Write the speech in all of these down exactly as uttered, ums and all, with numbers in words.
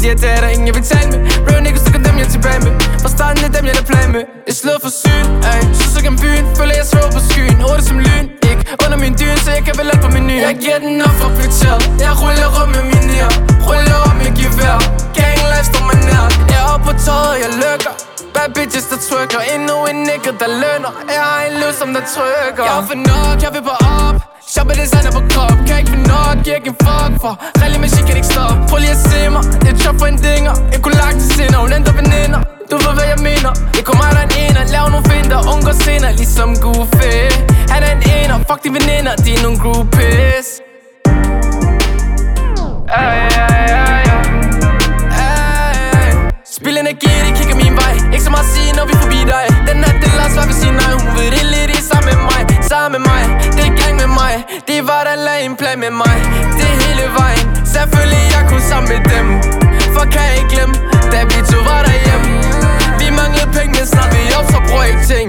De her dage, der ingen jeg vil tale med. Real niggas, det kan dem jeg er tilbage med. Fra starten er dem jeg der plan med. Jeg slår for syn, ay. Synes gennem byen, føler jeg svår på skyen. Hurtigt som lyn, ikke under min dyne, så jeg kan vel alt på menuen. Jeg giver den op for kvarteret. Jeg ruller rum med min nær. Ruller om med gevær. Gang life står mig nær. Jeg er oppe på tøjet, jeg lykker. Bad bitches der trykker. Endnu en nigger der lønner. Jeg har en løs som der trykker. Jeg er for nok, jeg vil på op. Shoppe designer på krop. Kan ikke få nok, giver ikke en fuck for. Rally med shit kan ikke stoppe. Prøv lige at se mig. Jeg chop for en dinger. Jeg kunne lagt til sinder. Hun ændrer veninder. Du ved hvad jeg mener. Jeg kommer mig der en ener. Lav nogle finder. Unge senere ligesom Goofy. Han er en ener. Fuck de veninder. De er nogle groupies. Ay, ay, ay, ay. Ay. Spil energi, de kigger min vej. Ikke så meget at sige, når vi er forbi dig. Den her del af svar vil sige nej. Hun ved det lidt i sammen med mig. Sammen med mig, det er gang med mig. Det var der lagde en plan med mig. Det er hele vejen. Selvfølgelig jeg kunne sammen med dem. For kan jeg ikke glemme, da vi to var derhjemme. Vi manglede penge, men snart vi op, så bruger ikke ting.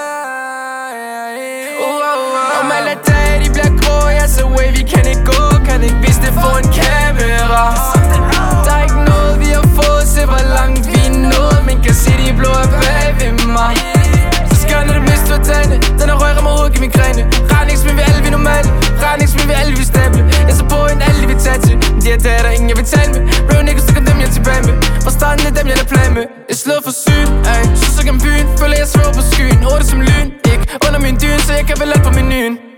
Om alle dage de bliver grå, jeg så way, vi kan ikke gå. Kan ikke vise det for en kamera. Der er ikke noget vi har fået, se hvor langt vi er nået. Men kan se de blå er bag ved mig. Så skal jeg det miste tårtane. Den er rører mig hovedet, giv min græne. Retningsmænd vi alle vi normale. Retningsmænd vi alle vi stable. Jeg så på en alle de vil tage til. De her dage der ingen jeg vil tale med. Real niggas det kan dem jeg er tilbage med. Fra starten er dem jeg der plan med. Jeg slår for syn, ay. Synes gennem byen, føler jeg svår på skyen. Hurtigt som lyn, ikke under min dyne, så jeg kan vel alt på menuen.